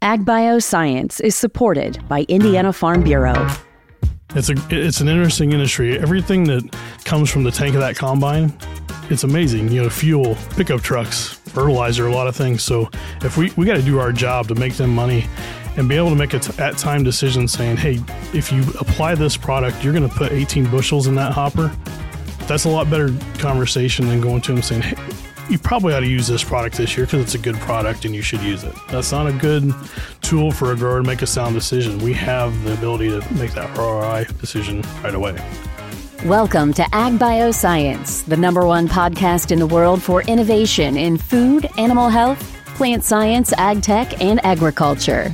Ag Bioscience is supported by Indiana Farm Bureau. It's an interesting industry. Everything that comes from the tank of that combine, it's amazing. Fuel, pickup trucks, fertilizer, a lot of things. So if we got to do our job to make them money and be able to make at time decisions saying, hey, if you apply this product, you're going to put 18 bushels in that hopper. That's a lot better conversation than going to them saying, hey, you probably ought to use this product this year because it's a good product and you should use it. That's not a good tool for a grower to make a sound decision. We have the ability to make that ROI decision right away. Welcome to Ag Bioscience, the #1 podcast in the world for innovation in food, animal health, plant science, ag tech, and agriculture.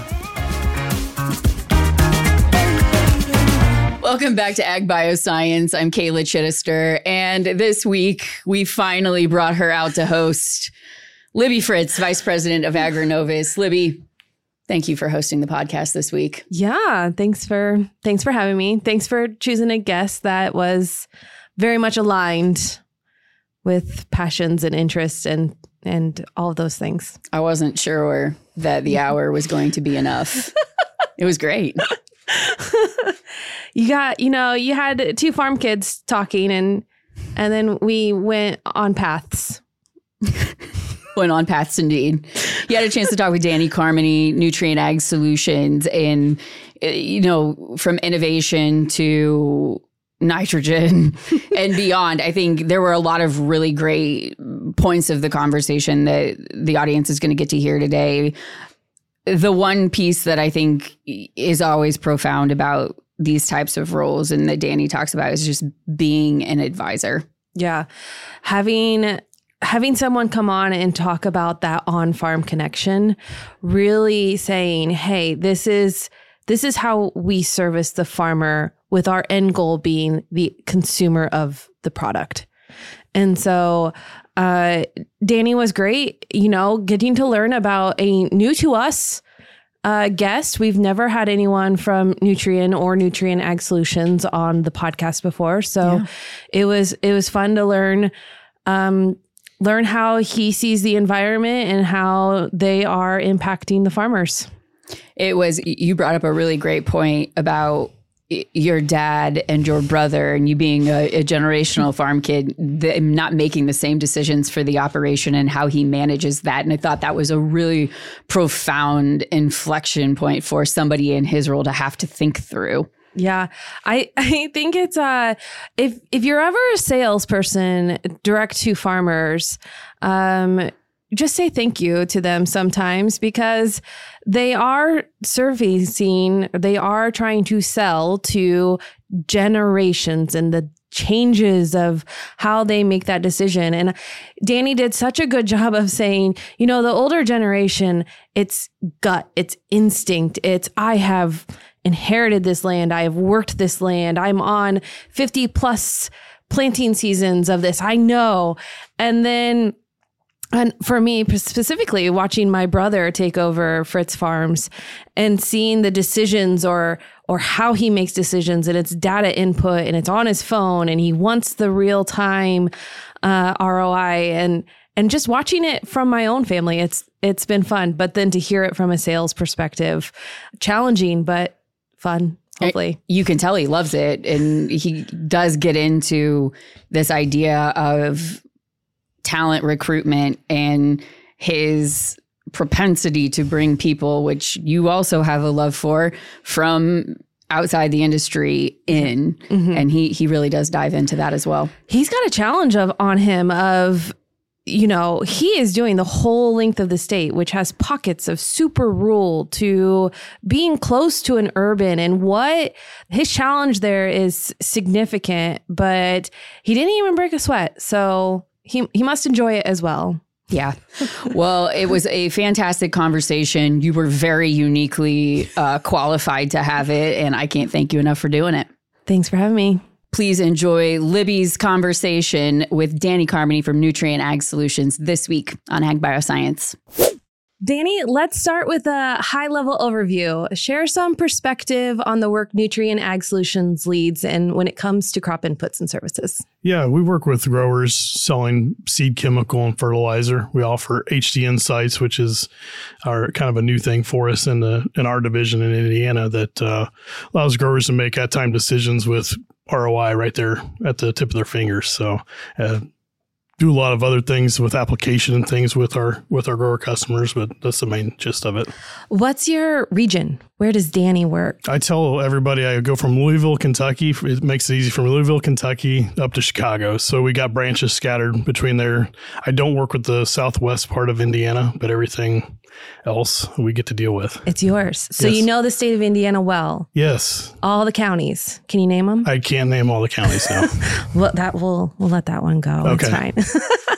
Welcome back to Ag Bioscience. I'm Kayla Chittister, and this week we finally brought her out to host. Libby Fritz, Vice President of AgriNovus. Libby, thank you for hosting the podcast this week. Yeah, thanks for having me. Thanks for choosing a guest that was very much aligned with passions and interests and all of those things. I wasn't sure that the hour was going to be enough. It was great. You had two farm kids talking and then we went on paths. Went on paths indeed. You had a chance to talk with Danny Carmody, Nutrien Ag Solutions, and from innovation to nitrogen and beyond. I think there were a lot of really great points of the conversation that the audience is going to get to hear today. The one piece that I think is always profound about these types of roles and that Danny talks about is just being an advisor. Yeah. Having someone come on and talk about that on-farm connection, really saying, hey, this is how we service the farmer with our end goal being the consumer of the product. And so Danny was great, getting to learn about a new to us guest. We've never had anyone from Nutrien or Nutrien Ag Solutions on the podcast before. So It was fun to learn how he sees the environment and how they are impacting the farmers. You brought up a really great point about your dad and your brother and you being a generational farm kid, not making the same decisions for the operation and how he manages that. And I thought that was a really profound inflection point for somebody in his role to have to think through. Yeah, I think it's if you're ever a salesperson direct to farmers, just say thank you to them sometimes because they are they are trying to sell to generations and the changes of how they make that decision. And Danny did such a good job of saying, the older generation, it's gut, it's instinct, it's I have inherited this land, I have worked this land, I'm on 50 plus planting seasons of this, I know. And for me specifically, watching my brother take over Fritz Farms and seeing the decisions or how he makes decisions, and it's data input and it's on his phone and he wants the real time ROI and just watching it from my own family, it's been fun. But then to hear it from a sales perspective, challenging but fun. Hopefully. You can tell he loves it, and he does get into this idea of talent recruitment and his propensity to bring people, which you also have a love for, from outside the industry in. Mm-hmm. And he really does dive into that as well. He's got a challenge on him of, he is doing the whole length of the state, which has pockets of super rural to being close to an urban, and what his challenge there is significant, but he didn't even break a sweat. So he must enjoy it as well. Yeah. Well, it was a fantastic conversation. You were very uniquely qualified to have it, and I can't thank you enough for doing it. Thanks for having me. Please enjoy Libby's conversation with Danny Carmody from Nutrien Ag Solutions this week on Ag Bioscience. Danny, let's start with a high-level overview. Share some perspective on the work Nutrien Ag Solutions leads and when it comes to crop inputs and services. Yeah, we work with growers selling seed chemical and fertilizer. We offer HD Insights, which is our kind of a new thing for us in our division in Indiana that allows growers to make at-time decisions with ROI right there at the tip of their fingers. So do a lot of other things with application and things with our grower customers, but that's the main gist of it. What's your region? Where does Danny work? I tell everybody I go from Louisville, Kentucky. It makes it easy from Louisville, Kentucky up to Chicago. So we got branches scattered between there. I don't work with the southwest part of Indiana, but everything else we get to deal with. It's yours. So Yes. You know the state of Indiana well. Yes. All the counties. Can you name them? I can't name all the counties now. We'll let that one go. Okay. It's fine.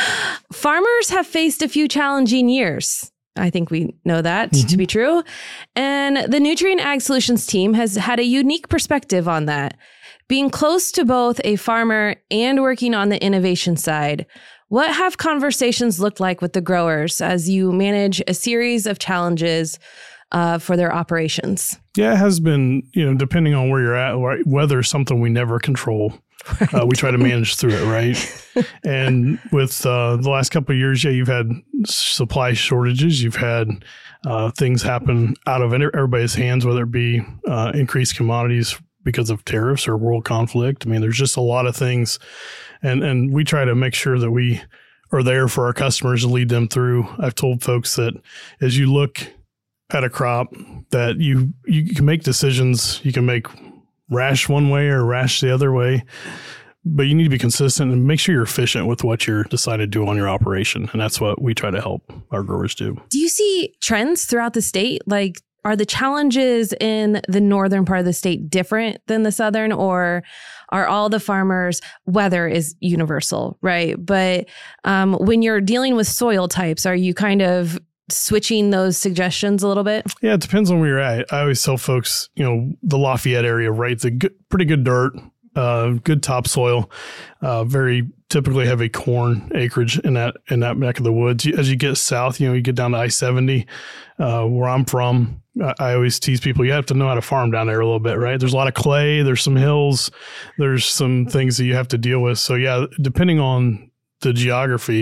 Farmers have faced a few challenging years. I think we know that to be true. And the Nutrien Ag Solutions team has had a unique perspective on that. Being close to both a farmer and working on the innovation side, what have conversations looked like with the growers as you manage a series of challenges for their operations? Yeah, it has been, depending on where you're at, weather is something we never control. We try to manage through it, right? And with the last couple of years, you've had supply shortages. You've had things happen out of everybody's hands, whether it be increased commodities because of tariffs or world conflict. I mean, there's just a lot of things. And we try to make sure that we are there for our customers and lead them through. I've told folks that as you look at a crop, that you can make decisions. You can make rash one way or rash the other way, but you need to be consistent and make sure you're efficient with what you're decided to do on your operation. And that's what we try to help our growers do. Do you see trends throughout the state? Like, are the challenges in the northern part of the state different than the southern, or are all the farmers, weather is universal, right? But when you're dealing with soil types, are you kind of switching those suggestions a little bit? Yeah, it depends on where you're at. I always tell folks, the Lafayette area, right? It's a pretty good dirt, good topsoil, very typically heavy corn acreage in that neck of the woods. As you get south, you get down to I-70, where I'm from. I always tease people, you have to know how to farm down there a little bit, right? There's a lot of clay, there's some hills, there's some things that you have to deal with. So yeah, depending on the geography,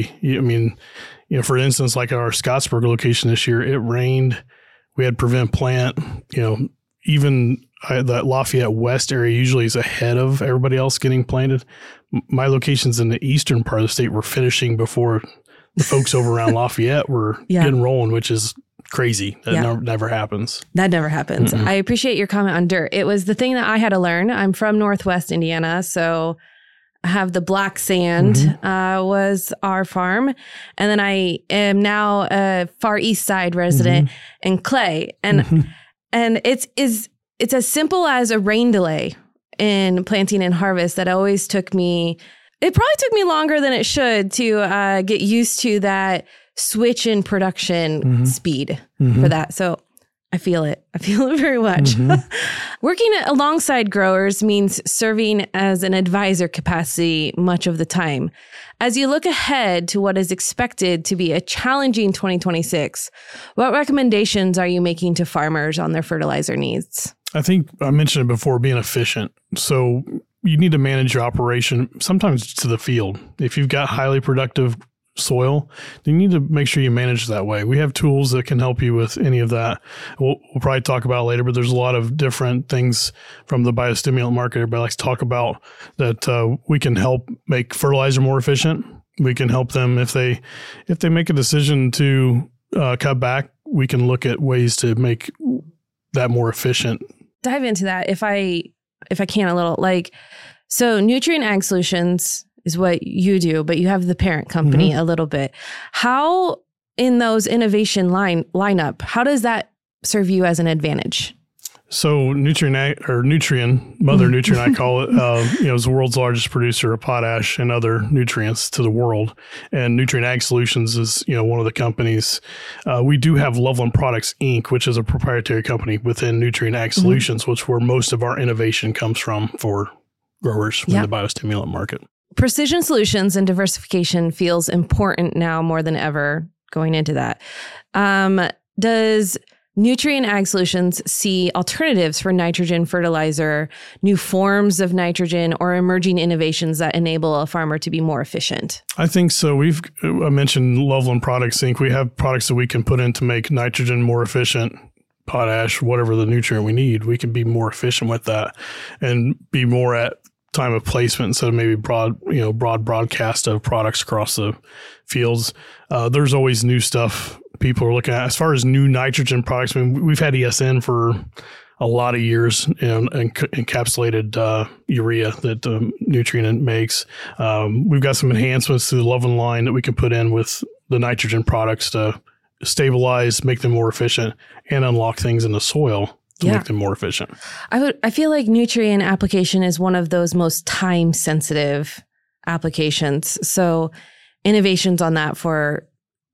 for instance, like our Scottsburg location this year, it rained. We had prevent plant. Even that Lafayette West area usually is ahead of everybody else getting planted. My locations in the eastern part of the state were finishing before the folks over around Lafayette were getting rolling, which is crazy. That never happens. That never happens. Mm-mm. I appreciate your comment on dirt. It was the thing that I had to learn. I'm from Northwest Indiana, so I have the black sand was our farm. And then I am now a Far East Side resident in clay. And and it's as simple as a rain delay in planting and harvest that always took me, it probably took me longer than it should to get used to that switch in production speed for that. So I feel it. I feel it very much. Working alongside growers means serving as an advisor capacity much of the time. As you look ahead to what is expected to be a challenging 2026, what recommendations are you making to farmers on their fertilizer needs? I think I mentioned it before, being efficient. So you need to manage your operation sometimes to the field. If you've got highly productive soil, you need to make sure you manage that way. We have tools that can help you with any of that. We'll probably talk about it later, but there's a lot of different things from the biostimulant market everybody likes to talk about that we can help make fertilizer more efficient. We can help them if they make a decision to cut back. We can look at ways to make that more efficient. Dive into that if I can a little. So Nutrien Ag Solutions is what you do, but you have the parent company a little bit. How in those innovation lineup, how does that serve you as an advantage? So Nutrien, Mother Nutrien, I call it, is the world's largest producer of potash and other nutrients to the world. And Nutrien Ag Solutions is, one of the companies. We do have Loveland Products, Inc., which is a proprietary company within Nutrien Ag Solutions, which where most of our innovation comes from for growers in the biostimulant market. Precision solutions and diversification feels important now more than ever. going into that. Does Nutrien Ag Solutions see alternatives for nitrogen fertilizer, new forms of nitrogen, or emerging innovations that enable a farmer to be more efficient? I think so. I mentioned Loveland Product Sync. We have products that we can put in to make nitrogen more efficient, potash, whatever the nutrient we need. We can be more efficient with that and be more at time of placement instead of maybe broad broadcast of products across the fields. There's always new stuff people are looking at. As far as new nitrogen products, I mean, we've had ESN for a lot of years, and encapsulated urea that Nutrien makes. We've got some enhancements to the Loveland line that we can put in with the nitrogen products to stabilize, make them more efficient, and unlock things in the soil to make them more efficient. I feel like Nutrien application is one of those most time sensitive applications. So innovations on that for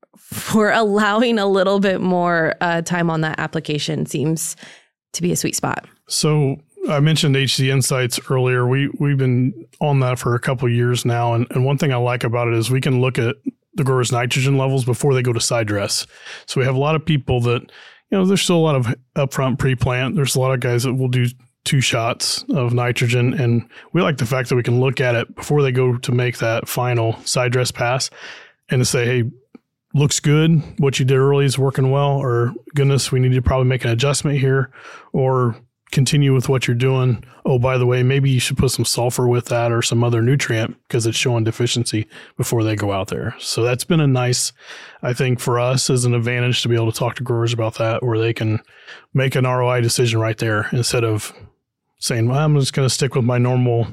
allowing a little bit more time on that application seems to be a sweet spot. So I mentioned HD Insights earlier. We've been on that for a couple of years now. And one thing I like about it is we can look at the growers' nitrogen levels before they go to side dress. So we have a lot of people that, there's still a lot of upfront pre-plant. There's a lot of guys that will do 2 shots of nitrogen. And we like the fact that we can look at it before they go to make that final side dress pass and to say, hey, looks good. What you did early is working well, or goodness, we need to probably make an adjustment here, or continue with what you're doing. Oh, by the way, maybe you should put some sulfur with that or some other nutrient because it's showing deficiency before they go out there. So that's been a nice, I think for us as an advantage to be able to talk to growers about that, where they can make an ROI decision right there instead of saying, well, I'm just going to stick with my normal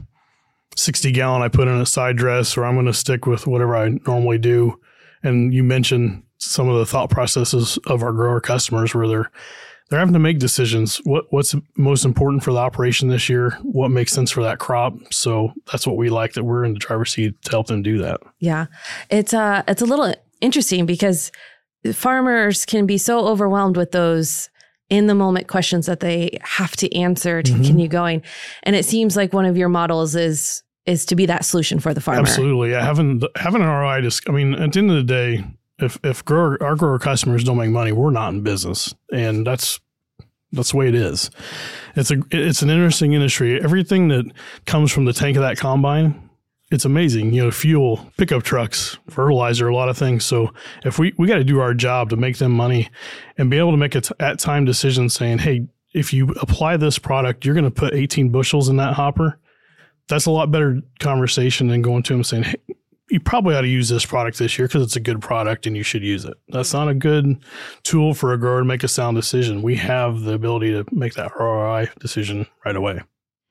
60 gallon I put in a side dress, or I'm going to stick with whatever I normally do. And you mentioned some of the thought processes of our grower customers where they're having to make decisions. What's most important for the operation this year? What makes sense for that crop? So that's what we like, that we're in the driver's seat to help them do that. Yeah. It's a little interesting because farmers can be so overwhelmed with those in the moment questions that they have to answer to continue going. And it seems like one of your models is to be that solution for the farmer. Absolutely. Yeah. Having an ROI, at the end of the day, if our grower customers don't make money, we're not in business. And that's the way it is. It's an interesting industry. Everything that comes from the tank of that combine, it's amazing. Fuel, pickup trucks, fertilizer, a lot of things. So if we got to do our job to make them money and be able to make a at-time decision saying, hey, if you apply this product, you're going to put 18 bushels in that hopper. That's a lot better conversation than going to them saying, hey, you probably ought to use this product this year because it's a good product and you should use it. That's not a good tool for a grower to make a sound decision. We have the ability to make that ROI decision right away.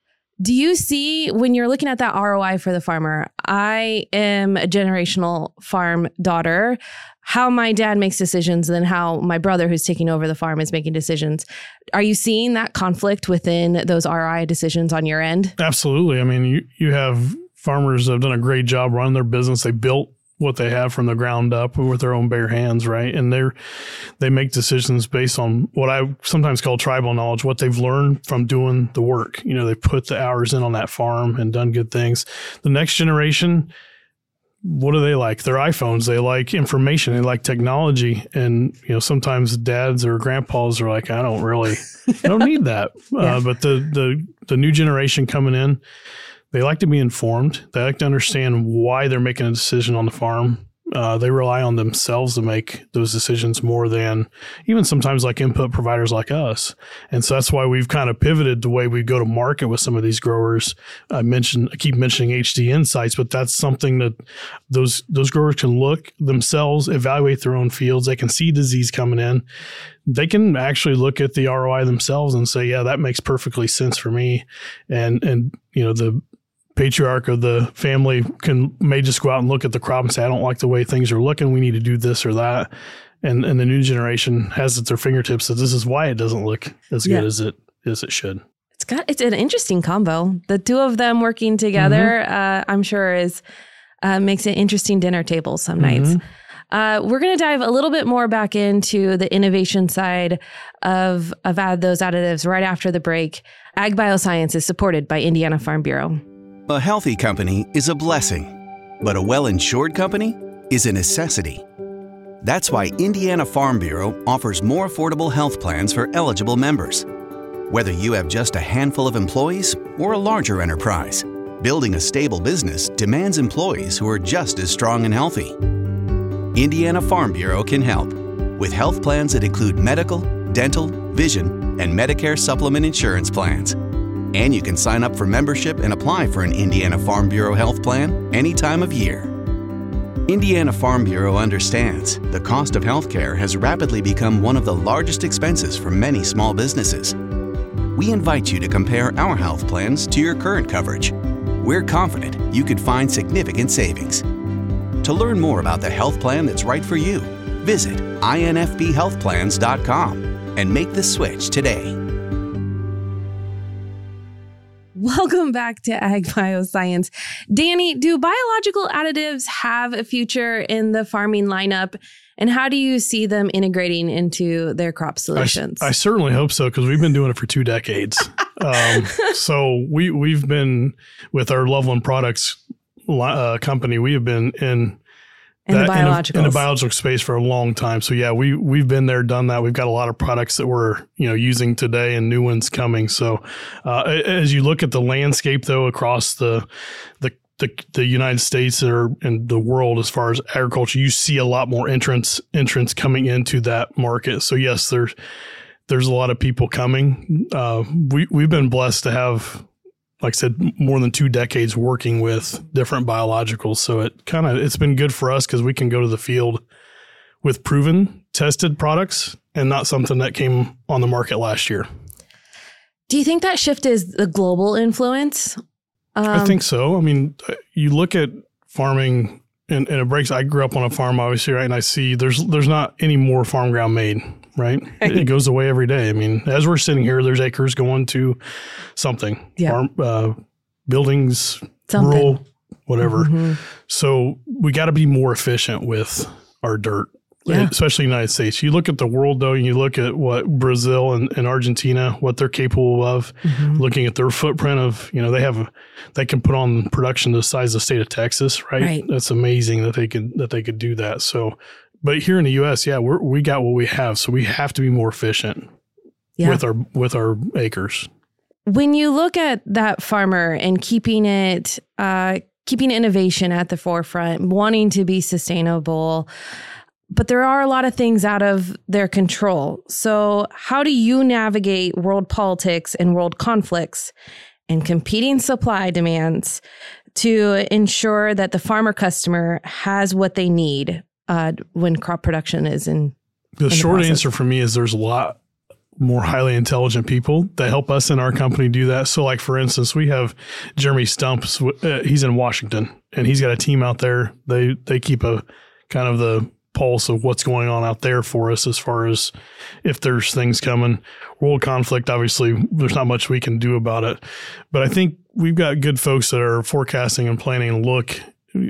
Do you see, when you're looking at that ROI for the farmer, I am a generational farm daughter, how my dad makes decisions and how my brother who's taking over the farm is making decisions. Are you seeing that conflict within those ROI decisions on your end? Absolutely. I mean, you have farmers that have done a great job running their business. They built what they have from the ground up with their own bare hands, right? And they make decisions based on what I sometimes call tribal knowledge, what they've learned from doing the work. They put the hours in on that farm and done good things. The next generation, what do they like? Their iPhones. They like information. They like technology. And, sometimes dads or grandpas are like, I don't need that. Yeah. But the new generation coming in, they like to be informed. They like to understand why they're making a decision on the farm. They rely on themselves to make those decisions more than even sometimes like input providers like us. And so that's why we've kind of pivoted the way we go to market with some of these growers. I keep mentioning HD Insights, but that's something that those growers can look themselves, evaluate their own fields. They can see disease coming in. They can actually look at the ROI themselves and say, yeah, that makes perfectly sense for me. And the patriarch of the family may just go out and look at the crop and say, I don't like the way things are looking. We need to do this or that. And the new generation has at their fingertips that this is why it doesn't look as good as it should. It's an interesting combo. The two of them working together, I'm sure makes an interesting dinner table some nights. We're going to dive a little bit more back into the innovation side of those additives right after the break. Ag Bioscience is supported by Indiana Farm Bureau. A healthy company is a blessing, but a well-insured company is a necessity. That's why Indiana Farm Bureau offers more affordable health plans for eligible members. Whether you have just a handful of employees or a larger enterprise, building a stable business demands employees who are just as strong and healthy. Indiana Farm Bureau can help with health plans that include medical, dental, vision, and Medicare supplement insurance plans. And you can sign up for membership and apply for an Indiana Farm Bureau health plan any time of year. Indiana Farm Bureau understands the cost of healthcare has rapidly become one of the largest expenses for many small businesses. We invite you to compare our health plans to your current coverage. We're confident you could find significant savings. To learn more about the health plan that's right for you, visit infbhealthplans.com and make the switch today. Welcome back to Ag Bioscience. Danny, do biological additives have a future in the farming lineup? And how do you see them integrating into their crop solutions? I certainly hope so, because we've been doing it for 2 decades. So we've been with our Loveland Products company. We have been in the biological space for a long time. So yeah, we've been there, done that. We've got a lot of products that we're using today and new ones coming. So as you look at the landscape though across the United States and the world as far as agriculture, you see a lot more entrants coming into that market. So yes, there's a lot of people coming. We've been blessed to have, like I said, more than 2 decades working with different biologicals. So it's been good for us because we can go to the field with proven, tested products and not something that came on the market last year. Do you think that shift is the global influence? I think so. I mean, you look at farming and it breaks. I grew up on a farm, obviously, right? And I see there's not any more farm ground made, right? It goes away every day. I mean, as we're sitting here, there's acres going to something, farm, buildings, rural, whatever. Mm-hmm. So we got to be more efficient with our dirt. Especially the United States. You look at the world, though, and you look at what Brazil and Argentina, what they're capable of, looking at their footprint of, they can put on production the size of the state of Texas, right? That's amazing that they could do that. So, but here in the U.S., we got what we have, so we have to be more efficient with our acres. When you look at that farmer and keeping innovation at the forefront, wanting to be sustainable, but there are a lot of things out of their control. So how do you navigate world politics and world conflicts and competing supply demands to ensure that the farmer customer has what they need when crop production is in the short answer for me is there's a lot more highly intelligent people that help us in our company do that. So like, for instance, we have Jeremy Stumps. He's in Washington and he's got a team out there. They keep a kind of the pulse of what's going on out there for us as far as if there's things coming. World conflict, obviously, there's not much we can do about it. But I think we've got good folks that are forecasting and planning and look,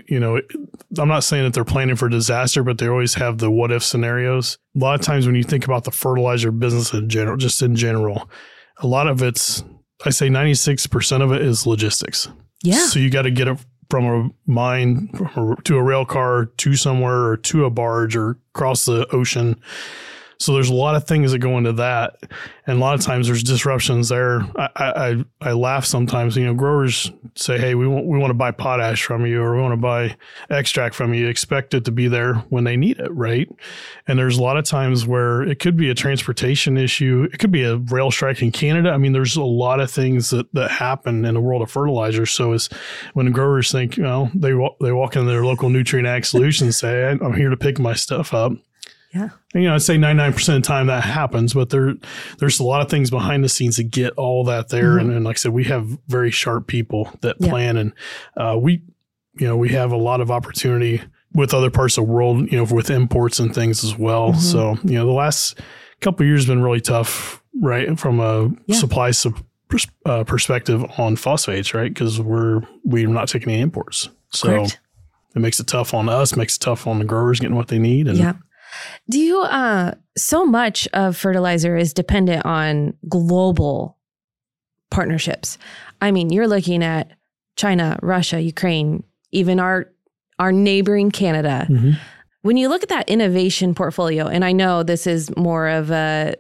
I'm not saying that they're planning for disaster, but they always have the what if scenarios. A lot of times when you think about the fertilizer business in general, a lot of it's, I say 96% of it is logistics. Yeah. So you got to get it from a mine to a rail car to somewhere or to a barge or across the ocean. So there's a lot of things that go into that. And a lot of times there's disruptions there. I laugh sometimes, growers say, hey, we want to buy potash from you or we want to buy extract from you. Expect it to be there when they need it, right? And there's a lot of times where it could be a transportation issue. It could be a rail strike in Canada. I mean, there's a lot of things that happen in the world of fertilizer. So it's when the growers think, they walk into their local Nutrient Ag Solutions and say, I'm here to pick my stuff up. Yeah. And, I'd say 99% of the time that happens, but there's a lot of things behind the scenes to get all that there. Mm-hmm. And like I said, we have very sharp people that plan and we have a lot of opportunity with other parts of the world, with imports and things as well. Mm-hmm. So, the last couple of years have been really tough, right? From a supply perspective on phosphates, right? Because we're not taking any imports. So Correct. It makes it tough on us, makes it tough on the growers getting what they need. And do you, so much of fertilizer is dependent on global partnerships. I mean, you're looking at China, Russia, Ukraine, even our neighboring Canada. Mm-hmm. When you look at that innovation portfolio, and I know this is more of a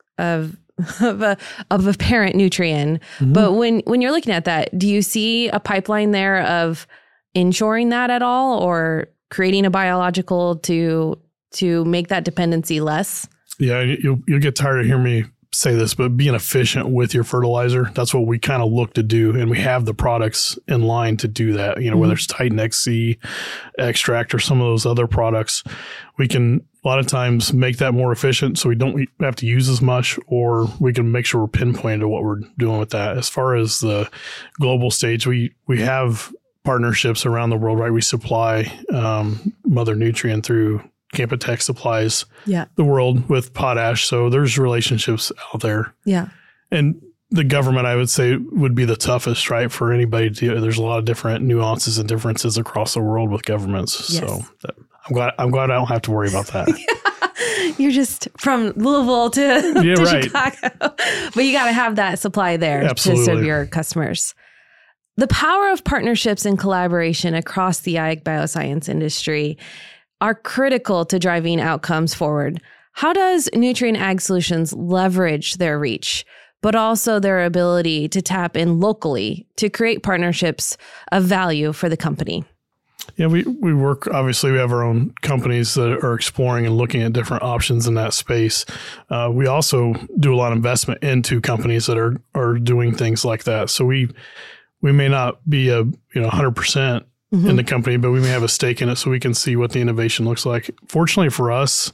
parent nutrient, but when you're looking at that, do you see a pipeline there of insuring that at all, or creating a biological to make that dependency less? Yeah, you'll get tired of hearing me say this, but being efficient with your fertilizer, that's what we kind of look to do. And we have the products in line to do that, whether it's Titan XC extract or some of those other products, we can a lot of times make that more efficient so we don't have to use as much, or we can make sure we're pinpointed to what we're doing with that. As far as the global stage, we have partnerships around the world, right? We supply Mother Nutrient through Canpotex supplies the world with potash. So there's relationships out there. Yeah. And the government, I would say, would be the toughest, right? For anybody to, there's a lot of different nuances and differences across the world with governments. Yes. So I'm glad I don't have to worry about that. You're just from Louisville to Chicago, but you got to have that supply there to serve your customers. The power of partnerships and collaboration across the ag bioscience industry are critical to driving outcomes forward. How does Nutrien Ag Solutions leverage their reach, but also their ability to tap in locally to create partnerships of value for the company? Yeah, we work, obviously we have our own companies that are exploring and looking at different options in that space. We also do a lot of investment into companies that are doing things like that. So we may not be 100% in the company, but we may have a stake in it so we can see what the innovation looks like. Fortunately for us,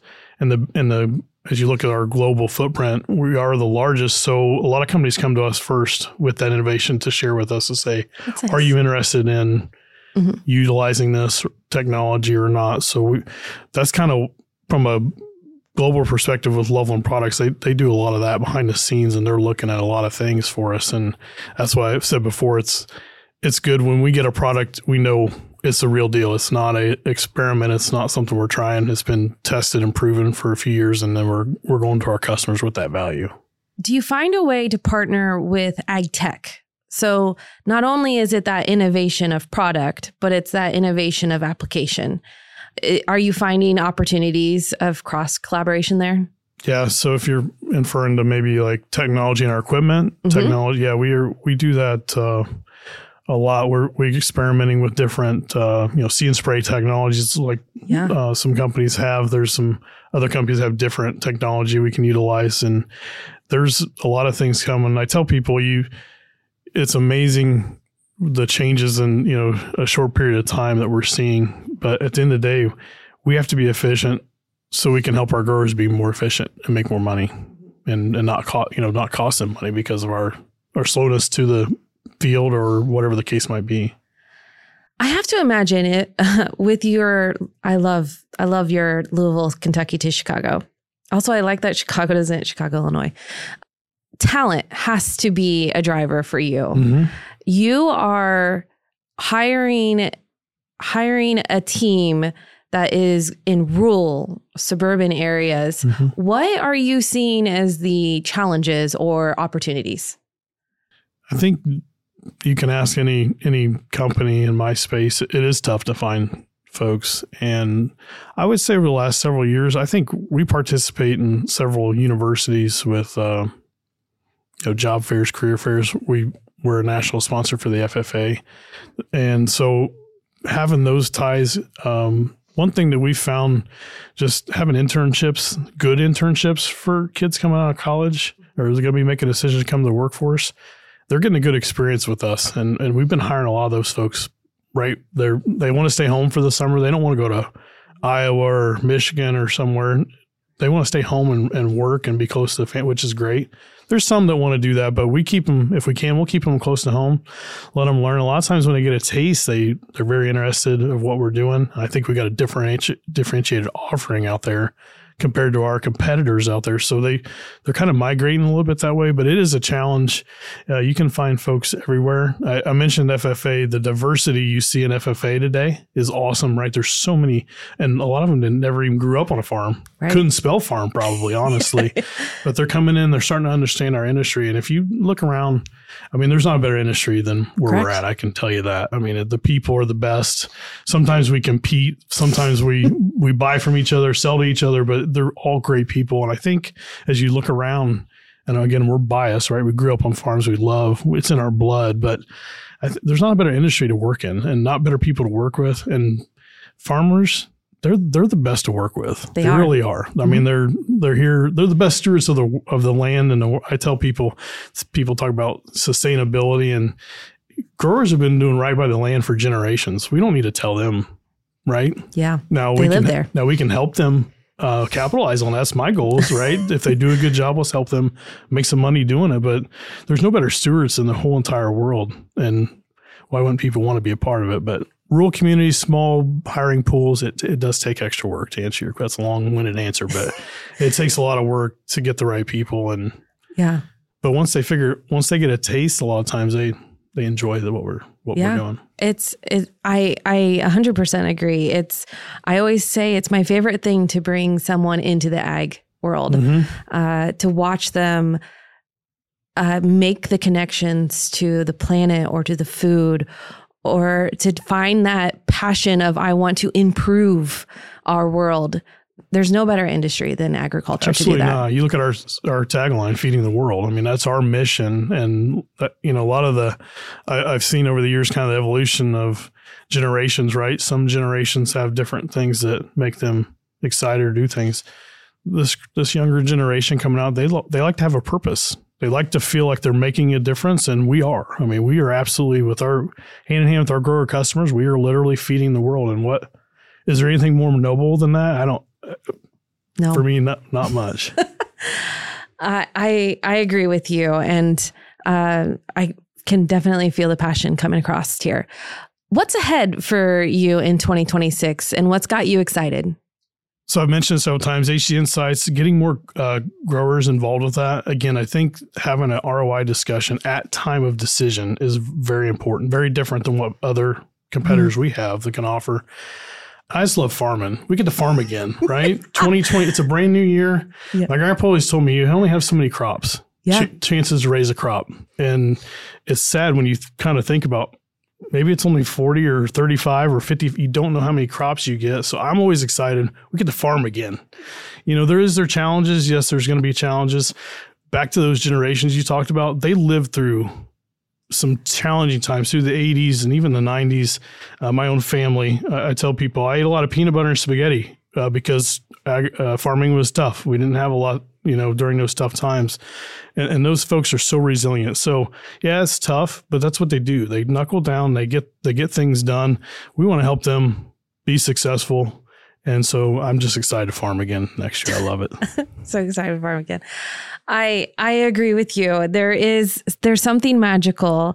as you look at our global footprint, we are the largest. So a lot of companies come to us first with that innovation to share with us to say, nice. Are you interested in utilizing this technology or not? So that's kind of from a global perspective with Loveland Products. They do a lot of that behind the scenes, and they're looking at a lot of things for us. And that's why I've said before, it's good when we get a product, we know it's the real deal. It's not an experiment. It's not something we're trying. It's been tested and proven for a few years, and then we're going to our customers with that value. Do you find a way to partner with ag tech? So not only is it that innovation of product, but it's that innovation of application. Are you finding opportunities of cross collaboration there? Yeah. So if you're inferring to maybe like technology in our equipment, technology, we do that a lot. We're experimenting with different, see and spray technologies like some companies have. There's some other companies that have different technology we can utilize. And there's a lot of things coming. I tell people it's amazing the changes in, a short period of time that we're seeing. But at the end of the day, we have to be efficient so we can help our growers be more efficient and make more money and not cost them money because of our slowness to the field or whatever the case might be. I have to imagine it with I love your Louisville, Kentucky to Chicago. Also, I like that Chicago, Illinois. Talent has to be a driver for you. You are hiring a team that is in rural, suburban areas. What are you seeing as the challenges or opportunities? I think you can ask any company in my space. It is tough to find folks. And I would say over the last several years, I think we participate in several universities with job fairs, career fairs. We're a national sponsor for the FFA. And so having those ties, one thing that we found, just having internships, good internships for kids coming out of college, or is going to be making a decision to come to the workforce, they're getting a good experience with us. And we've been hiring a lot of those folks, right? They want to stay home for the summer. They don't want to go to Iowa or Michigan or somewhere. They want to stay home and work and be close to the family, which is great. There's some that want to do that, but we keep them, if we can, we'll keep them close to home, let them learn. A lot of times when they get a taste, they're very interested of what we're doing. I think we got a differentiated offering out there compared to our competitors out there. So they're kind of migrating a little bit that way, but it is a challenge. You can find folks everywhere. I mentioned FFA. The diversity you see in FFA today is awesome, right? There's so many, and a lot of them never even grew up on a farm. Right. Couldn't spell farm probably, honestly. But they're coming in, they're starting to understand our industry. And if you look around, I mean, there's not a better industry than where we're at. I can tell you that. I mean, the people are the best. Sometimes we compete. Sometimes we buy from each other, sell to each other, but they're all great people. And I think as you look around, and again, we're biased, right? We grew up on farms we love. It's in our blood, but there's not a better industry to work in and not better people to work with. And farmers, they're the best to work with. They really are. I mean, they're here. They're the best stewards of the land. And I tell people talk about sustainability, and growers have been doing right by the land for generations. We don't need to tell them, right? Yeah. Now we live there. Now we can help them capitalize on that. That's my goals, right? If they do a good job, let's help them make some money doing it. But there's no better stewards in the whole entire world. And why wouldn't people want to be a part of it? But rural communities, small hiring pools, it does take extra work to answer your question. That's a long-winded answer, but it takes a lot of work to get the right people. And but once they get a taste, a lot of times they enjoy what we're doing. I 100% agree. I always say it's my favorite thing to bring someone into the ag world, to watch them make the connections to the planet or to the food, or to find that passion of, I want to improve our world. There's no better industry than agriculture. Absolutely to do that. Not. You look at our tagline, feeding the world. I mean, that's our mission. And, a lot of I've seen over the years kind of the evolution of generations, right? Some generations have different things that make them excited or do things. This younger generation coming out, they like to have a purpose. They like to feel like they're making a difference, and we are. I mean, we are absolutely hand in hand with our grower customers. We are literally feeding the world. And is there anything more noble than that? No. For me, not much. I agree with you, and I can definitely feel the passion coming across here. What's ahead for you in 2026, and what's got you excited? So I've mentioned several times, HT Insights, getting more growers involved with that. Again, I think having an ROI discussion at time of decision is very important, very different than what other competitors we have that can offer. I just love farming. We get to farm again, right? 2020, it's a brand new year. Yeah. My grandpa always told me, you only have so many crops, chances to raise a crop. And it's sad when you kind of think about, maybe it's only 40 or 35 or 50. You don't know how many crops you get. So I'm always excited. We get to farm again. There challenges. Yes, there's going to be challenges. Back to those generations you talked about, they lived through some challenging times through the 80s and even the 90s. My own family, I tell people I ate a lot of peanut butter and spaghetti because farming was tough. We didn't have a lot, during those tough times. And those folks are so resilient. So yeah, it's tough, but that's what they do. They knuckle down, they get things done. We want to help them be successful. And so I'm just excited to farm again next year. I love it. So excited to farm again. I agree with you. There's something magical.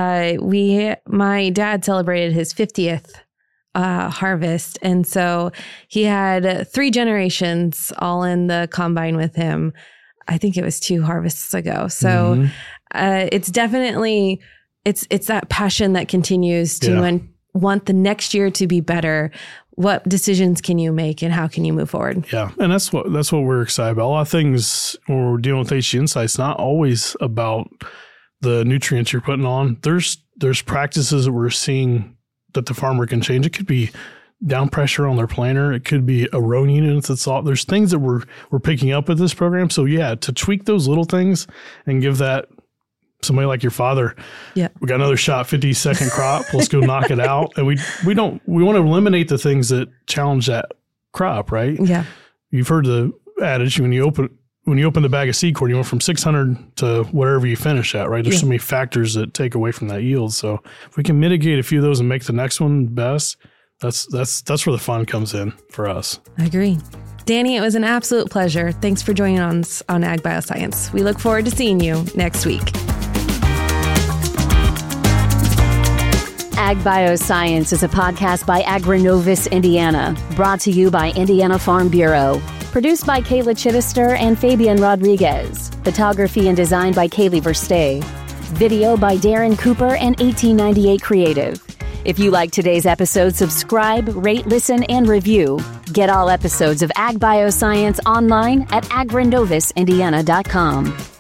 My dad celebrated his 50th harvest. And so he had 3 generations all in the combine with him. I think it was 2 harvests ago. So it's definitely, it's that passion that continues to want the next year to be better. What decisions can you make and how can you move forward? Yeah. And that's what we're excited about. A lot of things when we're dealing with HT Insights, not always about the nutrients you're putting on. There's practices that we're seeing that the farmer can change. It could be down pressure on their planter. It could be a row unit that's all. There's things that we're picking up with this program. So yeah, to tweak those little things and give that somebody like your father, we got another shot, 50-second crop. Let's go knock it out. And we want to eliminate the things that challenge that crop, right? Yeah. You've heard the adage when you open the bag of seed corn, you went from 600 to whatever you finish at, right? There's so many factors that take away from that yield. So if we can mitigate a few of those and make the next one best, that's where the fun comes in for us. I agree. Danny, it was an absolute pleasure. Thanks for joining us on Ag Bioscience. We look forward to seeing you next week. Ag Bioscience is a podcast by Agronovis Indiana, brought to you by Indiana Farm Bureau. Produced by Kayla Chittister and Fabian Rodriguez. Photography and design by Kaylee Verstay. Video by Darren Cooper and 1898 Creative. If you like today's episode, subscribe, rate, listen, and review. Get all episodes of Ag Bioscience online at agrondovisindiana.com.